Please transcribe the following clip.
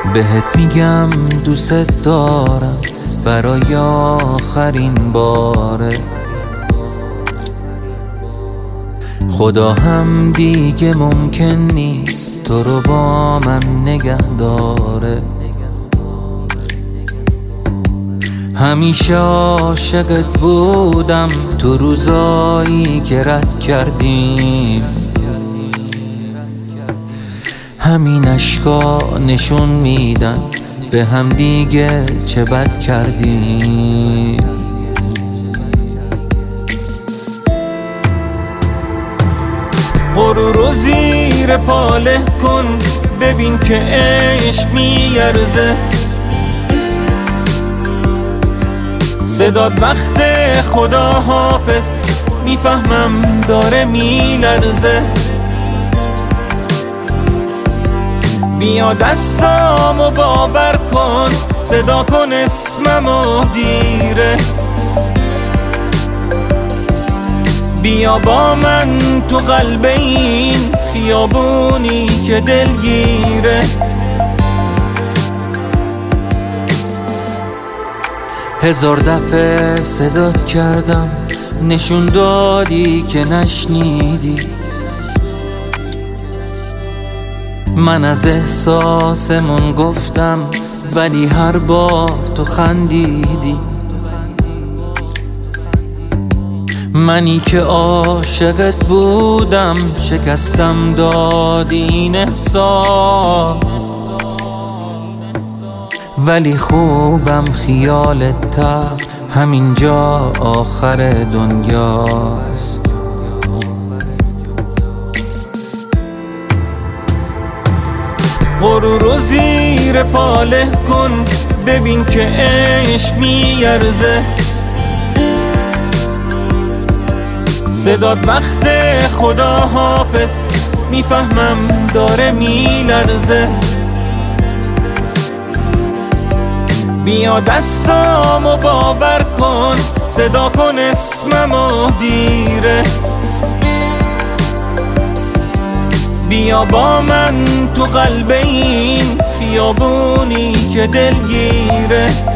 بهت میگم دوست دارم برای آخرین باره. خدا هم دیگه ممکن نیست تو رو با من نگه داره. همیشه عاشقت بودم تو روزایی که رد کردیم. همین اشکا نشون میدن به هم دیگه چه بد کردیم. غرور زیر پاله کن ببین که عشق میارزه. صدات وقت خدا حافظ میفهمم داره میلرزه. بیا دستامو باور کن صدا کن اسممو دیره. بیا با من تو قلب این خیابونی که دلگیره. هزار دفعه صدات کردم نشون دادی که نشنیدی. من از احساسمون گفتم ولی هر بار تو خندیدی. منی که عاشقت بودم شکستم دادی این احساس. ولی خوبم خیالت تر همینجا آخر دنیاست. غرور زیر پاله کن ببین که عشق میارزه. صدات وقت خدا حافظ میفهمم داره میلرزه. بیا دستامو باور کن صدا کن اسممو دیره. بیا با من تو قلب این خیابونی که دلگیره.